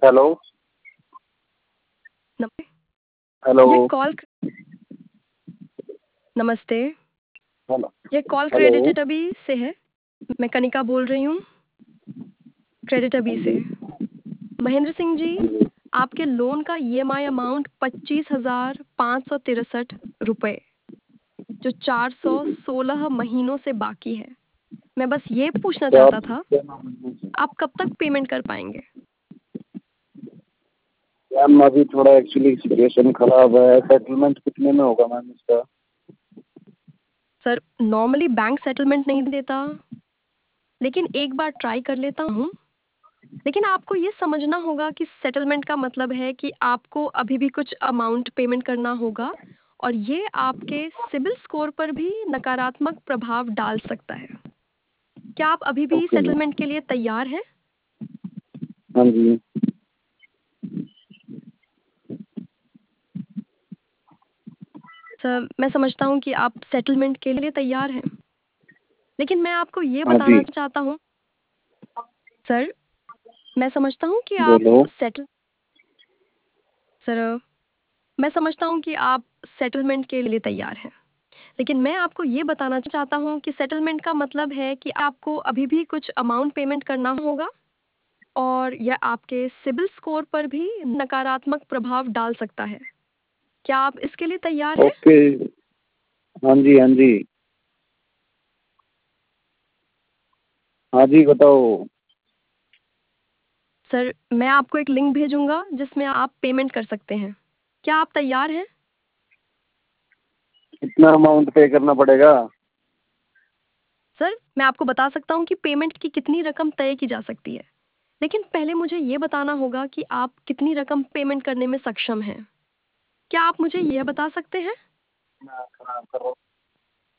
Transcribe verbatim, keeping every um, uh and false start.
Hello. नम- hello. ये call नमस्ते। हेलो। ये कॉल हेलो। क्रेडिट अभी से है। मैं कनिका बोल रही हूँ क्रेडिट अभी हाँ से। जी। महेंद्र सिंह जी, हाँ जी। आपके लोन का ईएमआई अमाउंट पच्चीस हजार पाँच सौ तिरसठ रुपये जो चार सौ सोलह महीनों से बाकी है। मैं बस ये पूछना क्या चाहता था, क्या नाम है इसमें? आप कब तक पेमेंट कर पाएंगे? मैम अभी थोड़ा एक्चुअली सिचुएशन खराब है। सेटलमेंट कितने में होगा मैम इसका? सर, नॉर्मली बैंक सेटलमेंट नहीं देता, लेकिन एक बार ट्राई कर लेता हूँ। लेकिन आपको ये समझना होगा कि सेटलमेंट का मतलब है कि आपको अभी भी कुछ अमाउंट पेमेंट करना होगा, और ये आपके सिबिल स्कोर पर भी नकारात्मक प्रभाव डाल सकता है। क्या आप अभी भी ओके मैम। सेटलमेंट के लिए तैयार हैं? हाँ जी। सर, मैं समझता हूँ कि आप सेटलमेंट के लिए तैयार हैं, लेकिन मैं आपको ये हाँ बताना जी। चाहता हूँ। सर, मैं समझता हूँ कि आप बोलो। सेटल सर मैं समझता हूँ कि आप सेटलमेंट के लिए तैयार हैं, लेकिन मैं आपको ये बताना चाहता हूँ कि सेटलमेंट का मतलब है कि आपको अभी भी कुछ अमाउंट पेमेंट करना होगा, और यह आपके सिबिल स्कोर पर भी नकारात्मक प्रभाव डाल सकता है। क्या आप इसके लिए तैयार हैं? ओके। हाँ जी। हाँ जी। हाँ जी बताओ। सर, मैं आपको एक लिंक भेजूंगा जिसमें आप पेमेंट कर सकते हैं। क्या आप तैयार हैं? कितना अमाउंट पे करना पड़ेगा? सर, मैं आपको बता सकता हूँ कि पेमेंट की कितनी रकम तय की जा सकती है, लेकिन पहले मुझे ये बताना होगा कि आप कितनी रकम पेमेंट करने में सक्षम हैं। क्या आप मुझे यह बता सकते हैं?